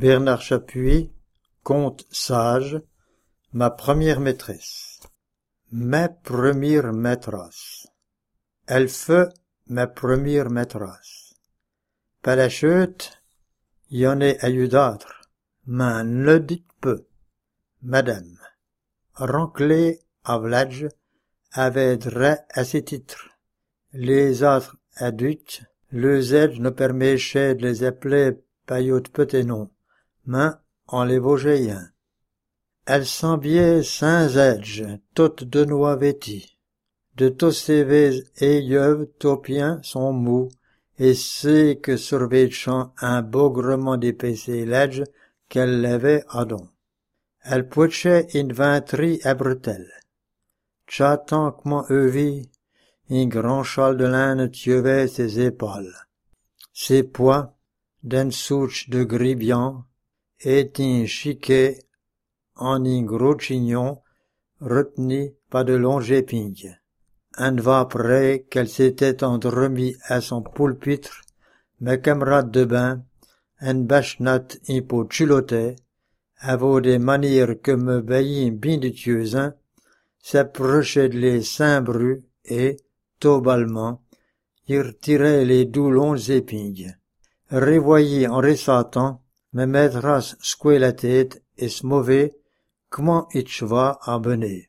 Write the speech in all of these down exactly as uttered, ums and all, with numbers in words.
Bernard Chapuis, conte sage, ma première maîtresse. Ma première maîtresse. Elle fut ma première maîtresse. Par la chute, y en a eu d'autres, mais ne dites peu. Madame, Ranclay à Vladge avait droit à ces titres. Les autres adultes, les aides ne permettaient de les appeler paillots de petits noms, mais on les vogeait. Elles semblaient sans edge, toutes de noix vêties. De tous ces vés et yeux topiens sont mous, et c'est que surveillant un bougrement d'épaissé l'edge qu'elle l'avait à don. Elle pouchait une venterie à bretelles. J'attends que mon œuvie, un grand châle de laine tuait ses épaules. Ses poids, d'une souche de gris blanc, étaient chiqués en un gros chignon retenu par de longs épingles. Un va après qu'elle s'était endormie à son poulpitre, mes camarades de bain, un bachenat un peu culotté, avec des manières que me baillit bien de tueusin, s'approchaient de les seins brus et, tobalement, y retiraient les doux longs épingles. Revoyez en ressatant, mes maîtresses secouaient la tête et se mouvaient comment il va abonner.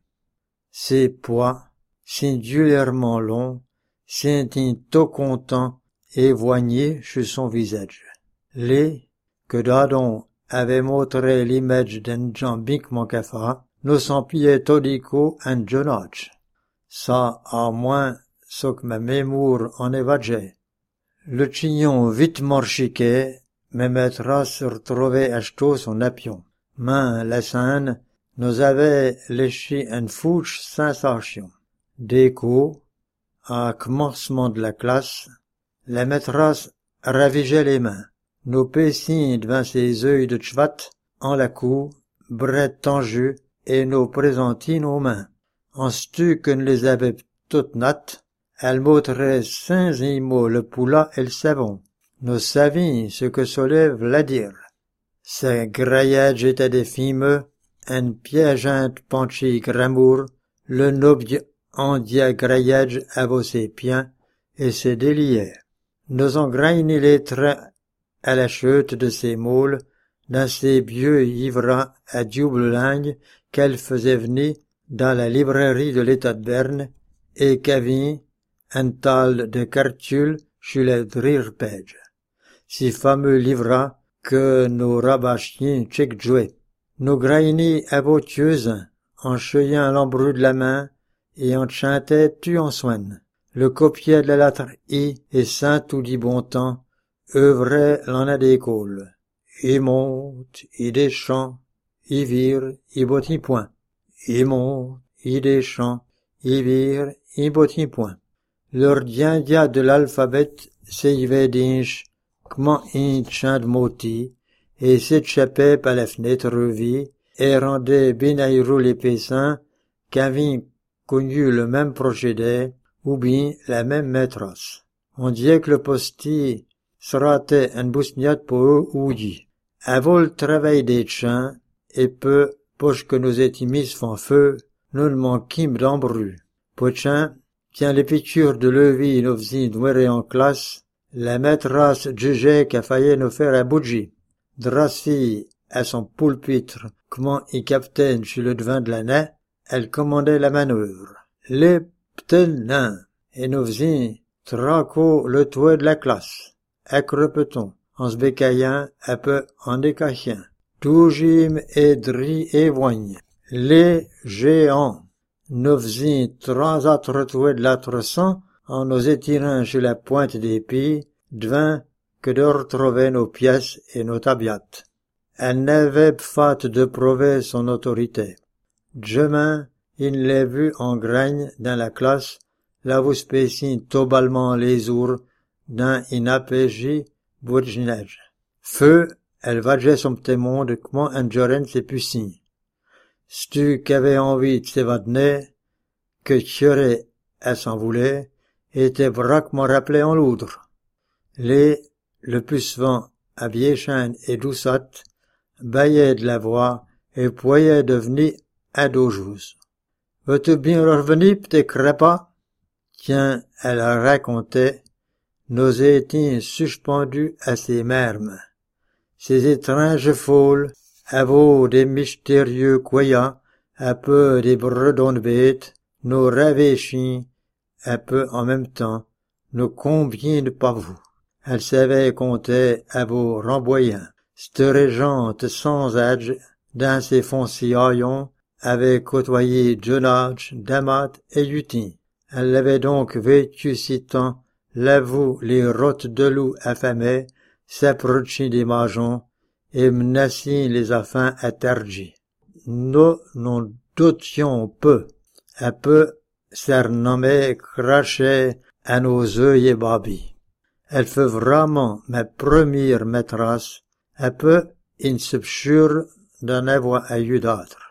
Ses poids, singulièrement longs, s'étaient tout contents et voignés sur son visage. Les, que Dadon avait montré l'image d'un jambique mon cafard, nous s'empillaient todico un jonach. Ça, à moins, ce que ma mémoire en évageait. Le chignon vite morchiqué, mes maîtresses se retrouvaient acheter son apion. Mais la scène nous avait léché une fouche sensation. D'écho, à commencement de la classe, la maîtresse ravigeait les mains. Nos pessins devant ses œils de chvat, en la cour, bret tendu, et nous présentit nos mains. En stu que nous les avait toutes nattes, elle montrait sans un mot le poulet et le savon. Nous savions ce que soulève la dire. Sa graillage était des fimeux, un piégeante penché gramour, le noble endia graillage avait ses piens, et se déliait. Nous engraignions les traits à la chute de ses moules, dans ses vieux ivras à double langue qu'elle faisait venir dans la librairie de l'État de Berne, et qu'avait un tal de cartule chez les Drirpage. Ces fameux livres que nous rabâchions chaque jouet. Nous graignions à vautieuse, en cheyant l'embrut de la main, et en chantait tu en soigne. Le copier de la lettre I et saint tout dit bon temps, œuvrait l'en a d'école. I monte, I descend, I vire, I bottit point. I monte, I descend, I vire, I bottit point. Leur dia de l'alphabet s'élevaient d'inch, comment un chant de moti, et s'échappait par la fenêtre vie, et rendait benaïrou les pessins, qu'avaient connu le même procédé, ou bien la même maîtresse. On disait que le postier se ratait un bousgnat pour eux ou dit. Avant le travail des chants, et peu, poche que nous étions mis font feu, nous ne manquîmes d'embru. Pochin, tiens les piqûres de levis nous faisaient douer en classe, la maîtresse jugeait qu'elle fallait nous faire un bougie. Drassi, à son poulpitre, comment y capitaine chez le devant de l'année, elle commandait la manœuvre. Les petits nains, et nous faisions traco le toit de la classe. Accrepeton, en se bécaillant, un peu en décachant. Tout gym et dri et voigne. Les géants, nous faisions trois autres toits de l'autre sang, en nous étirant sur la pointe des pieds, devant que de retrouver nos pièces et nos tabiates. Elle n'avait pas fait de prouver son autorité. Demain, il l'a vu en graine dans la classe, là vous spécient tobalement les ours, dans une apégie bourginage. Feu, elle vageait son petit monde, comment un joren s'est puissant. Stu qu'avait envie de s'évader, que tuerait, elle s'en voulait, était braquement rappelé en loudre. Les, le plus souvent, à Biéchaine et Doussat, baillait de la voix et pouvait devenir à deux jours. Veux-tu bien revenir, petit crépa? Tiens, elle racontait, nos étions suspendus à ses mermes. Ces étranges foules, avaient des mystérieux croyants, un peu des bredons de bêtes, nos rêves chiens, un peu en même temps, nos combien de pavots. Elle savait compter à vos ramboyants. Cette régente sans âge, dans ses fonciers haillons, avait côtoyé Jonage, Damat et Yutin. Elle avait donc vécu si temps, l'avoue les rottes de loup affamés, s'approchant des mageons, et menaçant les affins interdits. Nous n'en doutions peu, un peu, surnommé crachait à nos yeux et babis. Elle fut vraiment ma première maîtresse, un peu insubsure d'en avoir eu d'autres.